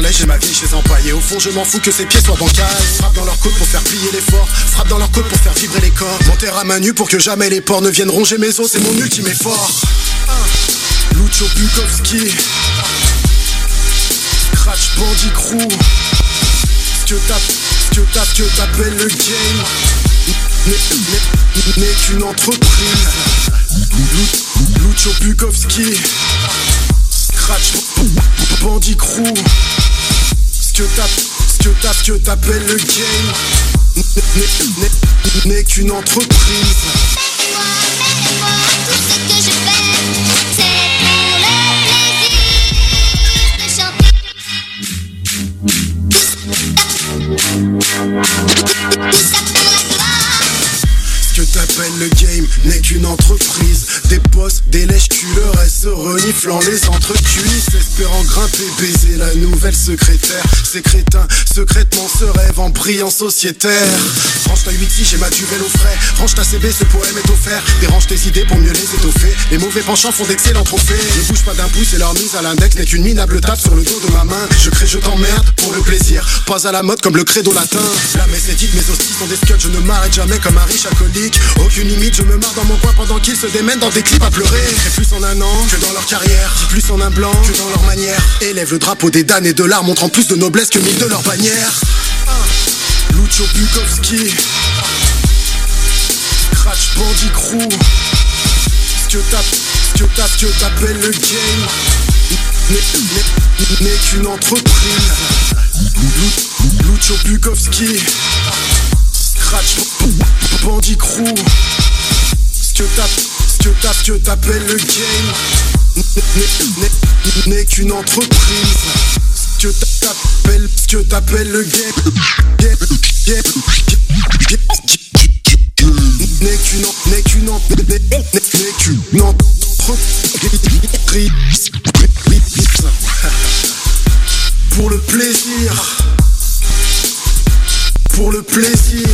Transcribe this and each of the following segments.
l'aise, j'ai ma vieille chaise empaillée. Au fond je m'en fous que ses pieds soient bancals. Frappe dans leur côte pour faire plier l'effort. Frappe dans leur côte pour faire vibrer les corps. Monter à main nue pour que jamais les porcs ne viennent ronger mes os. C'est mon ultime effort. Lucho Bukowski, Scratch Bandit Crew. Ce que t'appelles le game n'est qu'une entreprise. Lucho Bukowski, Scratch Bandit Crew. Ce que t'appelles le game n'est qu'une entreprise. Fais-moi, tout ce que je fais, c'est pour le plaisir de chanter. Tout ça pour la gloire. Ce que t'appelles le game n'est qu'une entreprise. Des boss, des lèches-culs, le reste se reniflant les entrecuisses, espérant grimper, baiser la nouvelle secrétaire. Ces crétins, secrètement se rêvent en brillant sociétaire. Range ta 8-6, j'ai ma duvel au frais. Range ta CB, ce poème est offert. Dérange tes idées pour mieux les étoffer. Les mauvais penchants font d'excellents trophées. Ne bouge pas d'un pouce et leur mise à l'index n'est qu'une minable tape sur le dos de ma main. Je crée, je t'emmerde pour le plaisir. Pas à la mode comme le credo latin. La messe est dite, mes hosties sont des scuds. Je ne m'arrête jamais comme un riche alcoolique. Aucune limite, je me marre dans mon coin pendant qu'ils se démènent dans des clips à pleurer. Et plus en un an que dans leur carrière. Dis plus en un blanc que dans leur manière. Élève le drapeau des damnés de l'art, montrant plus de noblesse que mille de leurs bannières. Lucho Bukowski, Scratch Bandit Crew. Ce que t'appelles le game n'est qu'une entreprise. Lucho Bukowski, Scratch Bandit Crew. Ce que t'appelles le game n'est qu'une entreprise. Ce que t'appelles le game n'est qu'une entreprise. Pour le plaisir. Pour le plaisir.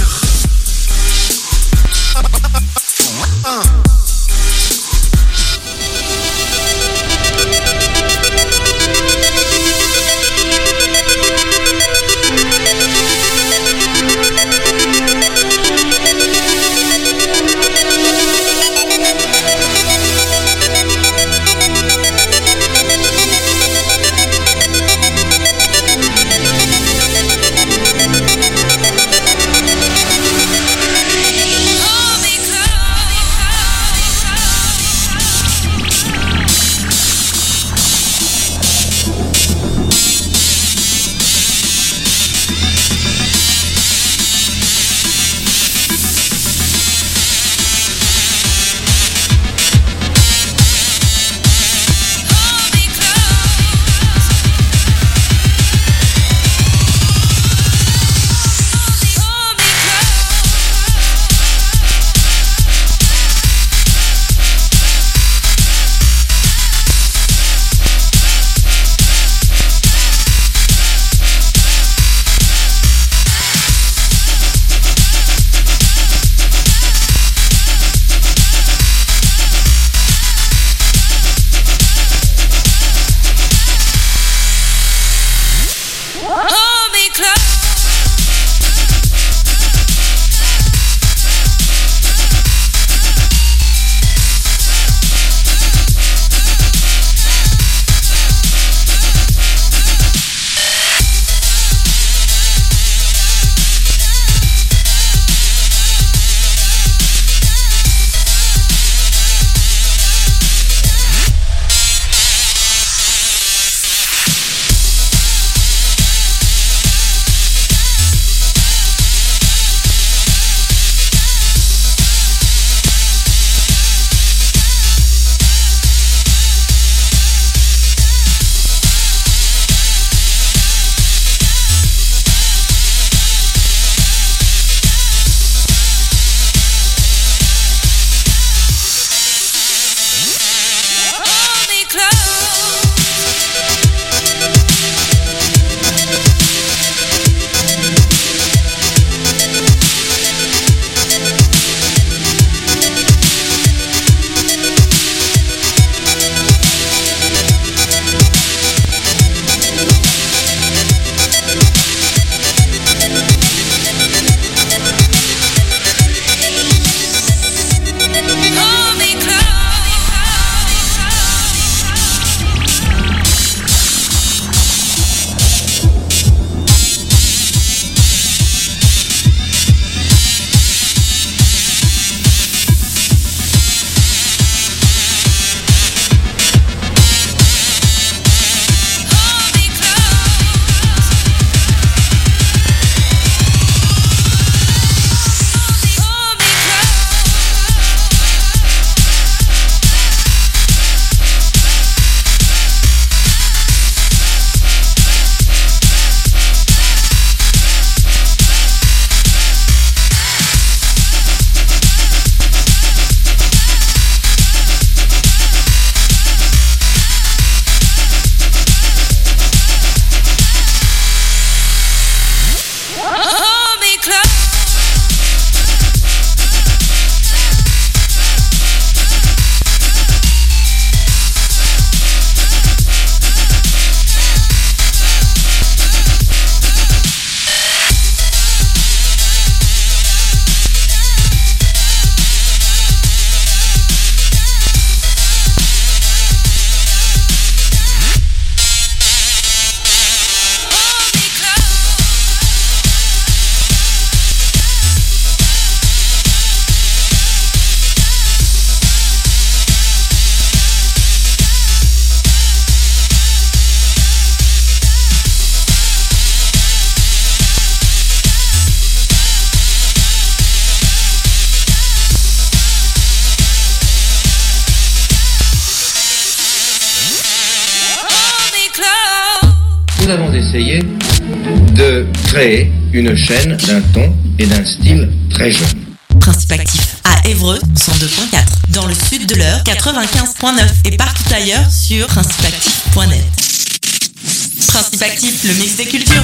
essayé de créer une chaîne d'un ton et d'un style très jeune. Principe Actif à Évreux 102.4, dans le sud de l'Eure 95.9 et partout ailleurs sur principeactif.net. Principe Actif, le mix des cultures.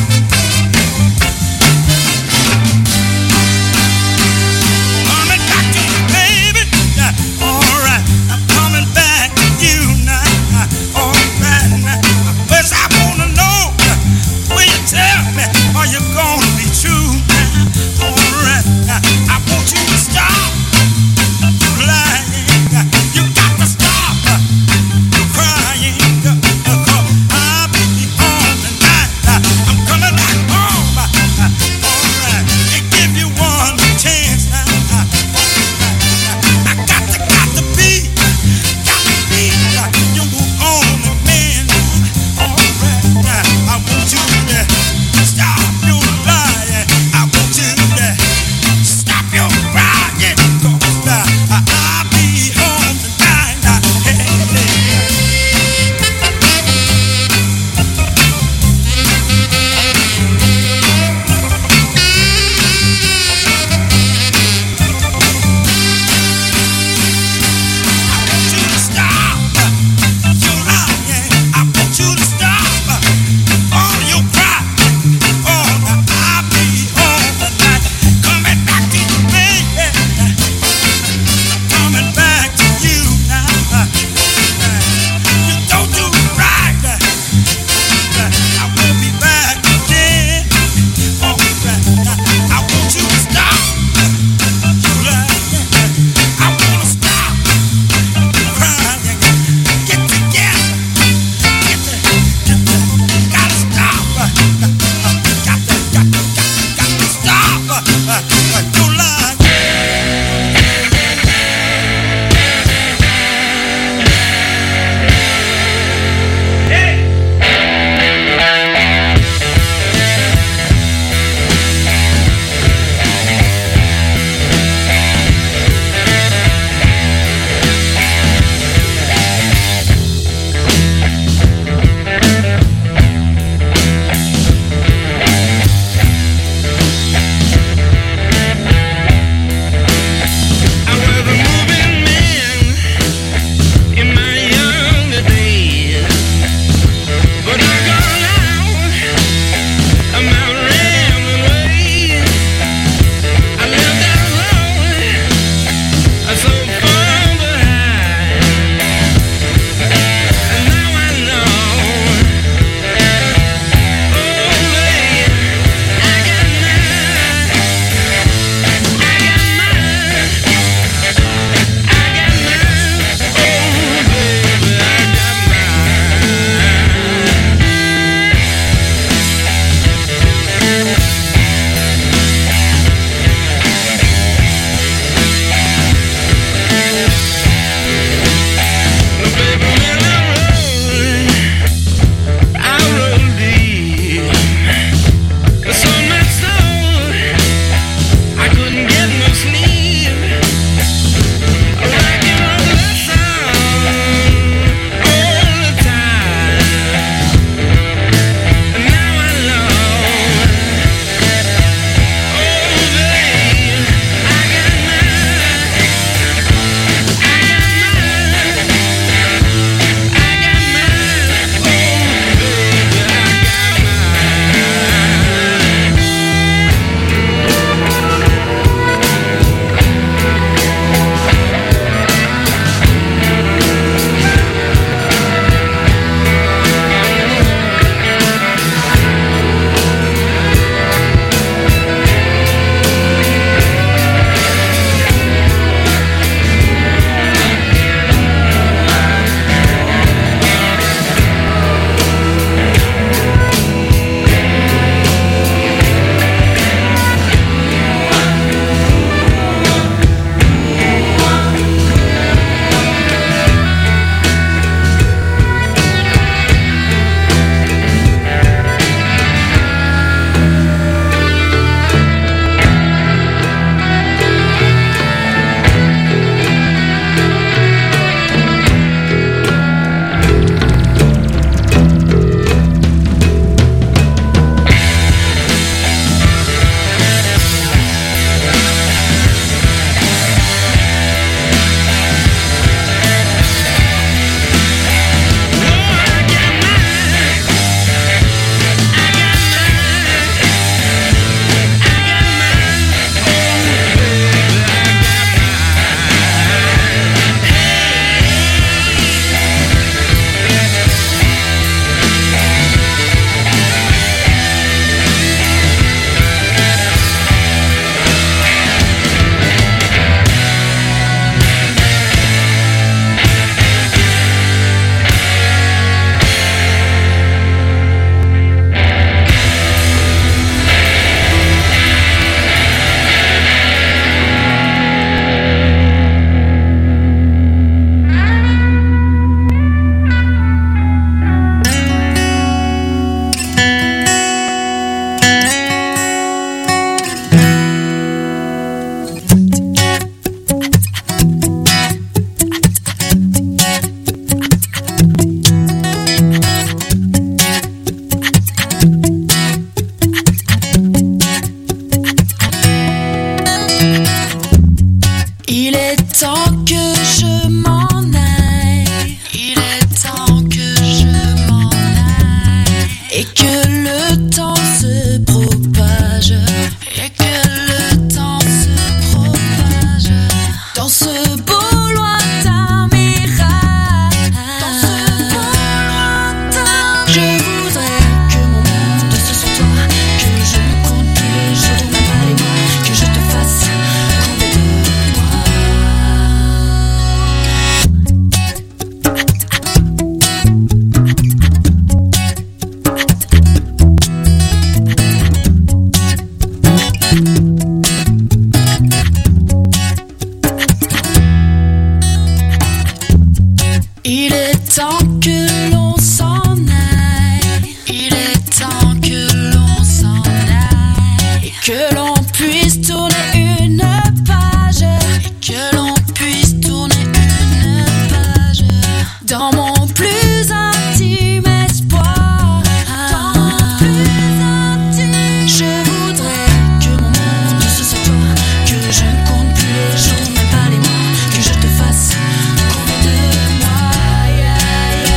Are you gonna be true? Alright, I want you to stop lying. You got to stop crying. I'll be on tonight. I'm que le temps se propage, et que le temps se propage dans ce beau lointain mirage, dans ce beau lointain. Je voudrais que mon monde ce soit toi, que je ne compte plus les jours, même pas les mois, que je te fasse compter de moi. Il est temps que l'on s'en aille, il est temps que l'on s'en aille, et que l'on puisse tourner une page, et que l'on puisse tourner une page dans mon plus intime espoir, dans mon plus intime. Je voudrais que mon monde ce soit toi, que je ne compte plus les jours, même pas les mois, que je te fasse compter de moi. Yeah, yeah.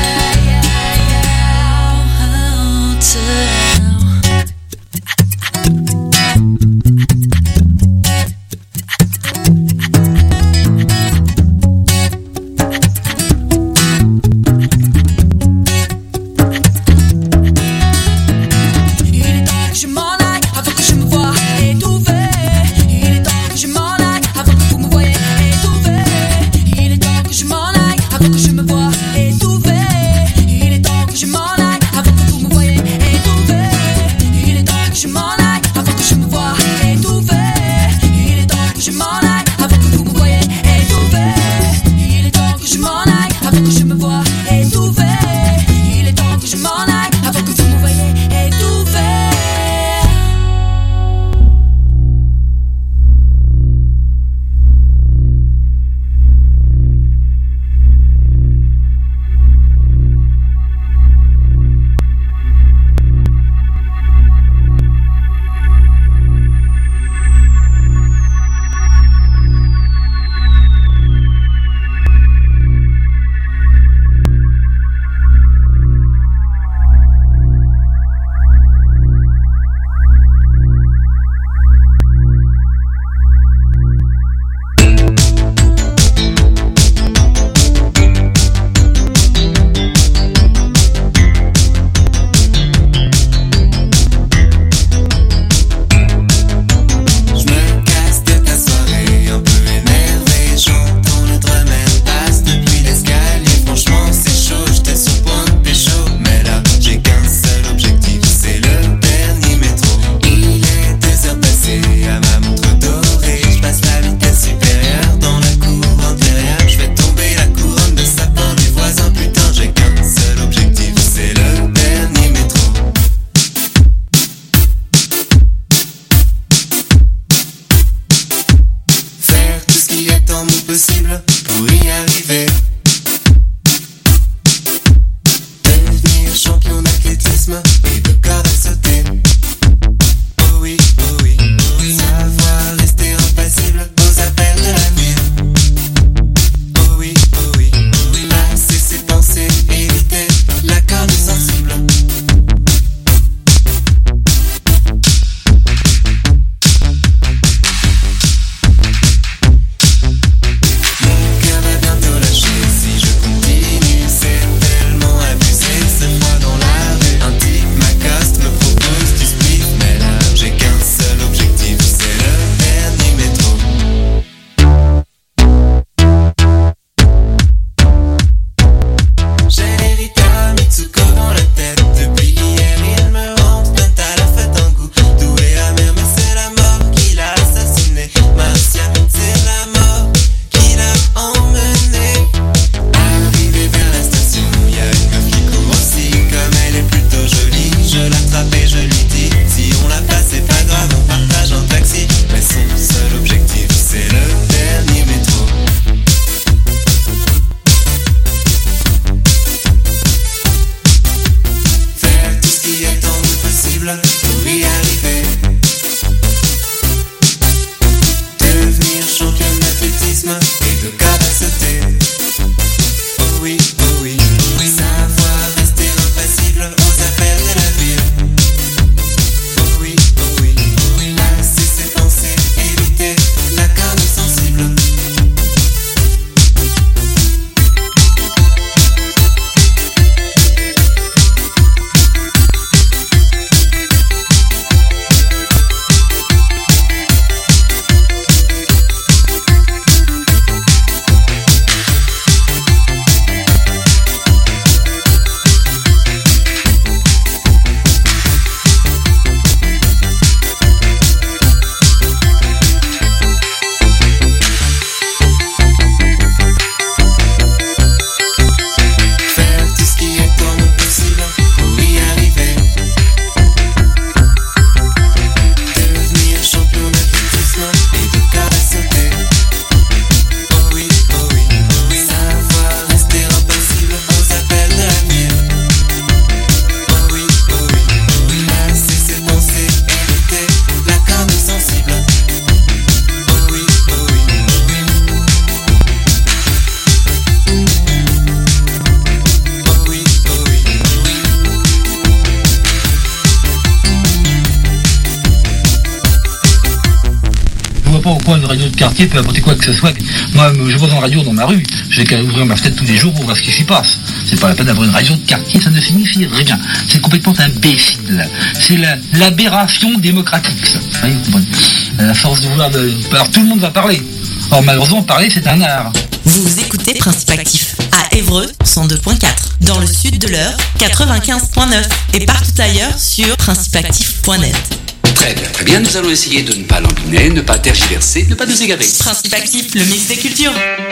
radio de quartier peut apporter quoi que ce soit. Moi, je vois une radio dans ma rue, je vais qu'à ouvrir ma fenêtre tous les jours pour voir ce qui s'y passe. C'est pas la peine d'avoir une radio de quartier, ça ne signifie rien. C'est complètement imbécile. C'est l'aberration démocratique, ça. Vous comprenez ? La force de vouloir... Alors tout le monde va parler. Or malheureusement, parler, c'est un art. Vous écoutez Principe Actif à Évreux 102.4, dans le sud de l'Eure 95.9 et partout ailleurs sur principeactif.net. Très bien, nous allons essayer de ne pas lambiner, ne pas tergiverser, ne pas nous égarer. Principe Actif, le mix des cultures.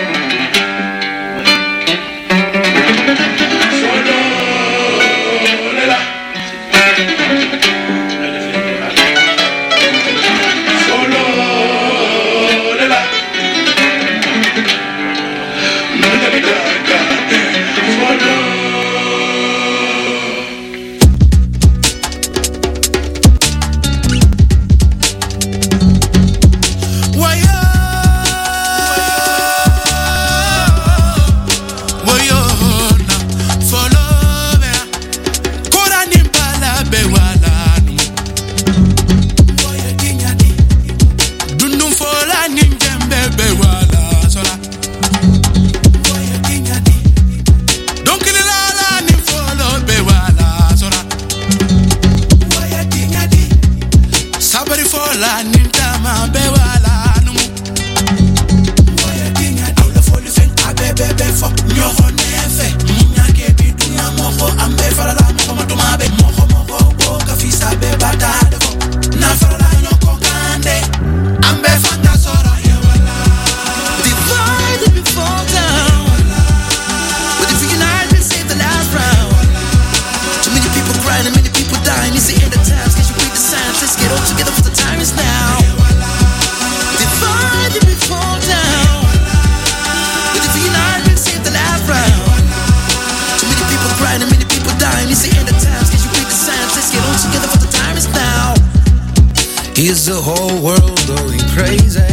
Is the whole world going crazy?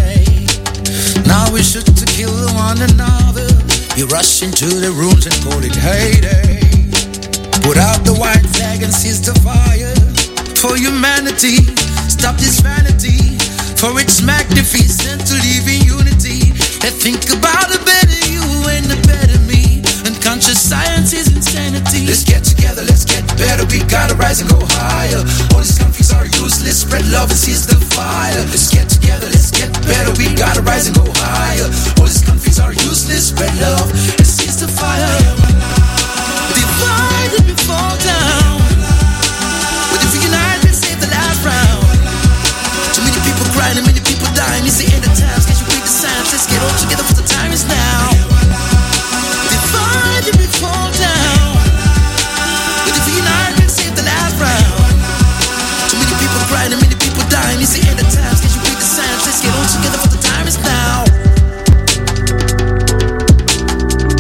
Now we shoot to kill one another. You rush into the rooms and call it heyday. Put out the white flag and seize the fire. For humanity, stop this vanity. For it's magnificent to live in unity. And think about a better you and a better me. Unconscious science is insanity. Let's get together, let's get better. We gotta rise and go higher. All these countries are useless. Spread love and seize the fire. Let's get together, let's get better. We gotta rise and go higher. All these countries are useless. Spread love and seize the fire. Divided we fall down. But if we unite, we'll save the last round. Too many people crying and many people dying. It's the end of times. Can't you read the signs? Let's get all together for the time is now. Divided we fall down. But if we unite, we'll save the last round. Too many people crying and many people dying. It's the end of times. Can't you read the signs? Let's get all together for the time is now.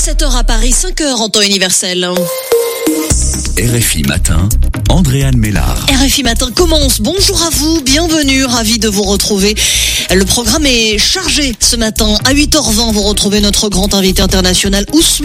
7h à Paris, 5h en temps universel. RFI Matin, Andréane Mélard. RFI Matin commence. Bonjour à vous, bienvenue, ravi de vous retrouver. Le programme est chargé ce matin. À 8h20, vous retrouvez notre grand invité international Ousmane